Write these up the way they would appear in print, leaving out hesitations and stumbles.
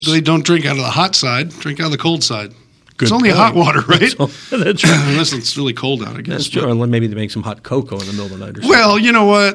They don't drink out of the hot side. Drink out of the cold side. Good it's only point. hot water, right? That's right. Unless it's really cold out, I guess. That's true. Or maybe they make some hot cocoa in the middle of the night or something. Well, you know what?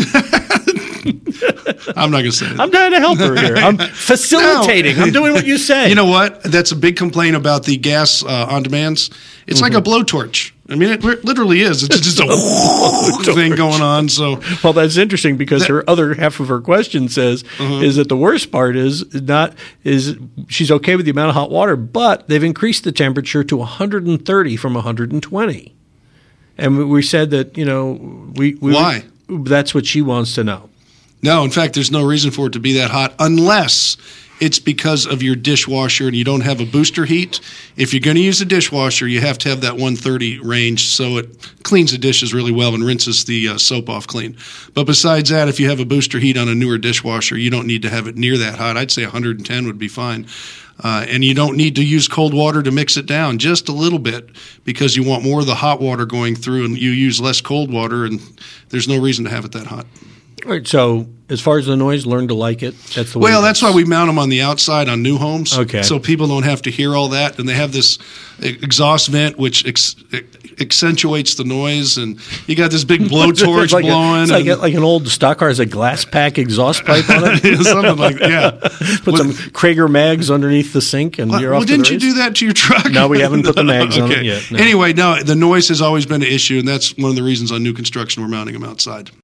I'm not going to say it. I'm trying to help her here. I'm facilitating. No. I'm doing what you say. You know what? That's a big complaint about the gas on-demands. It's like a blowtorch. I mean, it literally is. It's just a thing going on. So, well, that's interesting because her other half of her question says is that the worst part is she's okay with the amount of hot water, but they've increased the temperature to 130 from 120. And we said that, why? That's what she wants to know. No, in fact, there's no reason for it to be that hot unless it's because of your dishwasher and you don't have a booster heat. If you're going to use a dishwasher, you have to have that 130 range so it cleans the dishes really well and rinses the soap off clean. But besides that, if you have a booster heat on a newer dishwasher, you don't need to have it near that hot. I'd say 110 would be fine. And you don't need to use cold water to mix it down, just a little bit, because you want more of the hot water going through and you use less cold water, and there's no reason to have it that hot. All right, so as far as the noise, learn to like it. That's the way. Well, that's why we mount them on the outside on new homes, okay, so people don't have to hear all that. And they have this exhaust vent which accentuates the noise, and you got this big blowtorch blowing. It's like an old stock car has a glass pack exhaust pipe on it. Something like Put some Krager mags underneath the sink, and you're off. Well, didn't you do that to your truck? No, we haven't put the mags on it yet. No. Anyway, no, the noise has always been an issue, and that's one of the reasons on new construction we're mounting them outside.